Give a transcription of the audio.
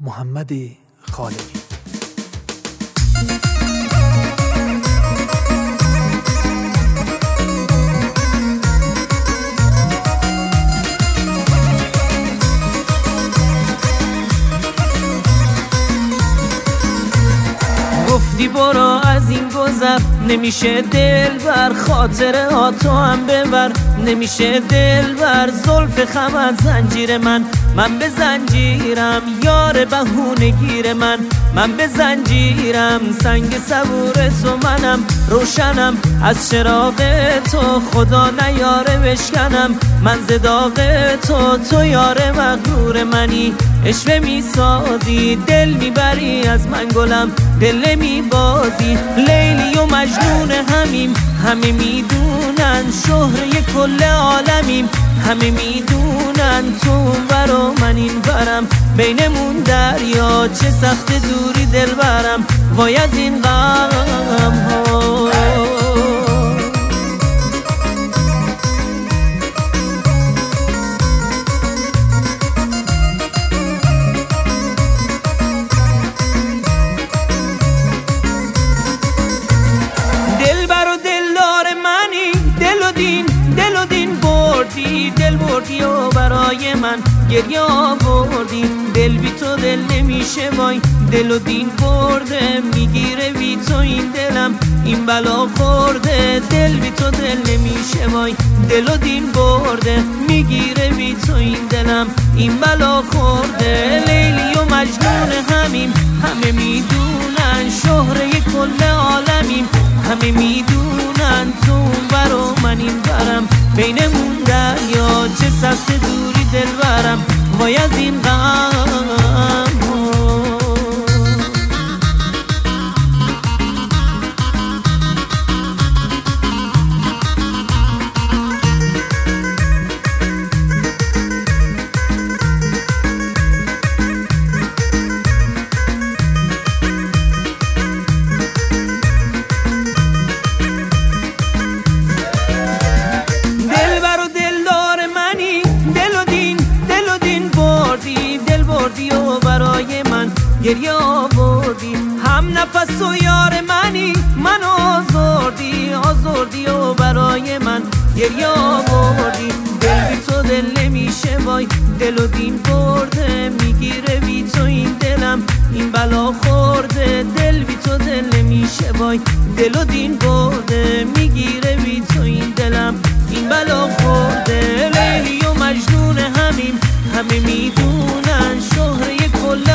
محمد خالقی. گفتی برو از این گذر، نمیشه دل بر خاطره ها تو هم ببر، نمیشه دل بر زلف خمت زنجیر من به زنجیرم یار بهونه گیر من به زنجیرم سنگ صبور تو منم روشنم از چراغ تو خدا نیاره بشکنم من ز داغ تو یار مغرور منی عشوه میسازی دل میبری از من گلم دل میبازی لیلی و مجنون همیم همه میدونن شهره کل عالمیم همه میدونن تو برا من این برم بینمون دریا چه سخت دوری دل برم وای از این غم ها دل بردی و برای من گریه آوردی دل بی تو دل نمیشه وای دل و دین برده میگیره بی تو این دلم این بلا خورده دل بی تو دل نمیشه وای دل و دین برده میگیره بی تو این دلم این بلا خورده لیلی و مجنون همیم همه میدونن شهره کل عالمیم همه میدونن تو برا من این برم بینمون دریا چه سخت دوری دل برم وای از این غم و برای من گریه آوردی هم نفس و یار منی من آزردی و برای من گریه آوردی دل بی تو دل نمیشه وای دل و دین برده میگیره بی تو این دلم این بلا خورده دل بی تو دل نمیشه وای دل و دین برده میگیره بی تو این دلم این بلا خورده لیلی و مجنون همیم همه میدونن شهره کل